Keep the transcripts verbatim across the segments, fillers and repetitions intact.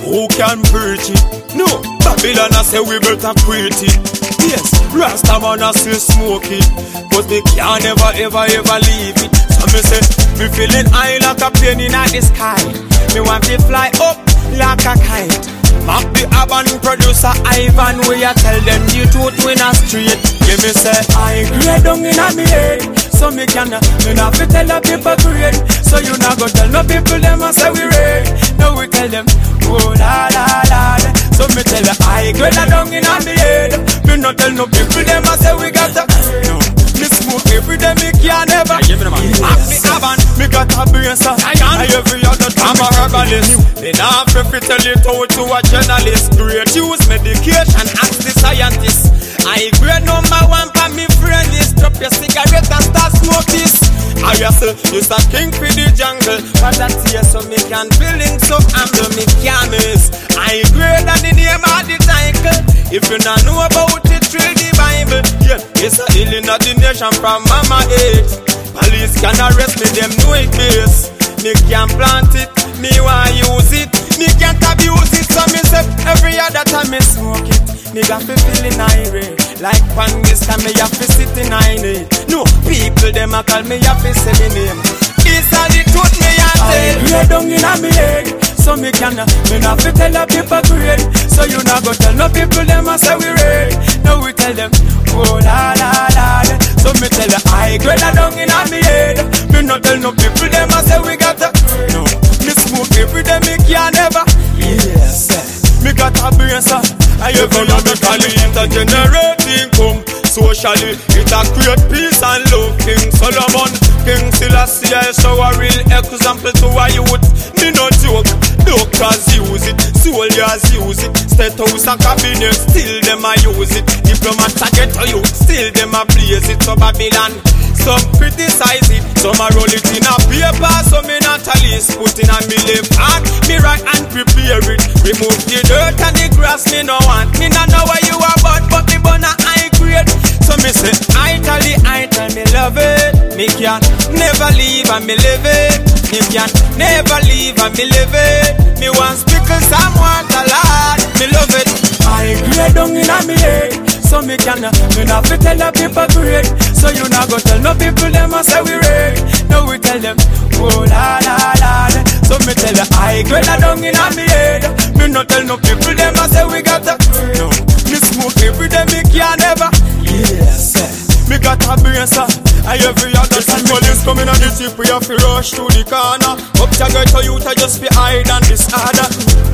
who can preach it? No, Babylon I say we better quit it. Yes, Rastaman I still smoke it, cause they can't ever ever ever leave it. So me say, me feeling high like a plane in the sky. Me want to fly up like a kite. Map the urban producer Ivan, where you tell them the truth when I straight. Give me say, I grade down in a me head, so me can, me not fi tell the people grade. So you not go tell no people them I say we read. No we tell them, oh la la la. So me tell the I grade down in a me head. Me not tell no people them I say we got a no. Me smoke every day, me can't never. Map the urban, me got a brain so I every other time I'm a herbalist. Me not fi fi tell it out to a journalist. Great use medication, ask the scientist. I grade number one for me friend is drop your cigarette and start smoke this. I say, you a king for the jungle, but that's here so me can feeling so handle me can't miss. I grade and the name of the title. If you not know about it, read the Bible. Yeah, it's a healing of the nation from mama age. Police can arrest me, them know it base. Me can plant it, me want use it. Me can't abuse it, so me say every other time me smoke it. Me got to feeling irate. Like pan this time me have to sit in it. No, people them a call me have to say me name. This a the truth me a tell. I grade down in a me head, so me can, me not fi tell the people grade. So you not go tell no people them a say we read. No we tell them, oh la la la. So me tell the I grade down in a me head. Me not tell no people them a say we got a no. Me smoke every day me can't never. Yes, me got a brain so I economically intergenerating come. Socially, it a create peace and love. King Solomon, King Selassie, so a real example to a youth. Me no joke, doctors use it, soldiers use it, state house and cabinet, still them a use it. Diplomats a get to you, still them a blaze it. So Babylon, some criticize it, some a roll it in a paper, so me not a list. Put in a me left hand, me right hand prepare it. Remove the dirt and the grass me no want. Me not know where you are but, but me born a high grade. So me say, I tell the I tell me love it. Me can never leave and me live it. Me can never leave and me live it. Me want speakle some water lad. Me love it. I grade down in a me head, so me can, me not fi tell the people grade. So you not go tell no people them a say we read. No we tell them, oh la la la. So me tell the I grade down in a me head. Me not tell no people them a say we got a no. Me smoke every day, me can't never. Yes, me got a brain so I every other time police coming on the tip, we have to rush to the corner. Up to get to youth, I just be hide and disorder.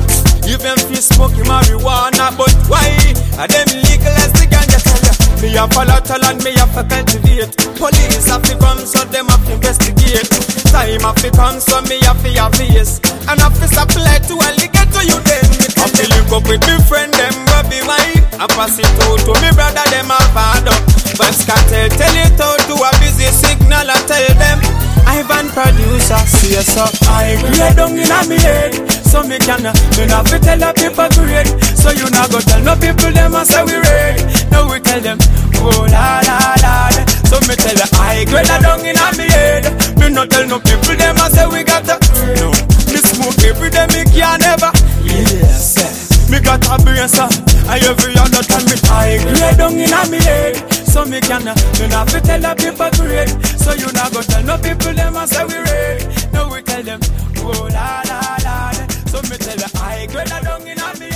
Even fi smoking marijuana, but why? Are them legalize the ganja tell ya? Me a volatile and me a for cultivate. Police have to come so them have to investigate. Time have to come so me have to have face. And have to supply to alligator to you then. I feel link up with me friend them Bobby White. I pass it out to me brother them a father. Vibes cartel tell it out to a busy signal. I tell them Ivan producer see us up. I grade down in a me head, so me can, me not fi tell the people grade. So you not go tell no people them a say we read. No we tell them, oh la la la. So me tell the I grade down in a me head. Me not tell no people them a say we got a no. Me smoke every day me can't never. Yes, me got a brain so I every other time me I grade down in a me head. So me can, me not fi tell the people grade. So you not go tell no people them a say we read. No we tell them, oh la la la. So me tell the I grade down in a me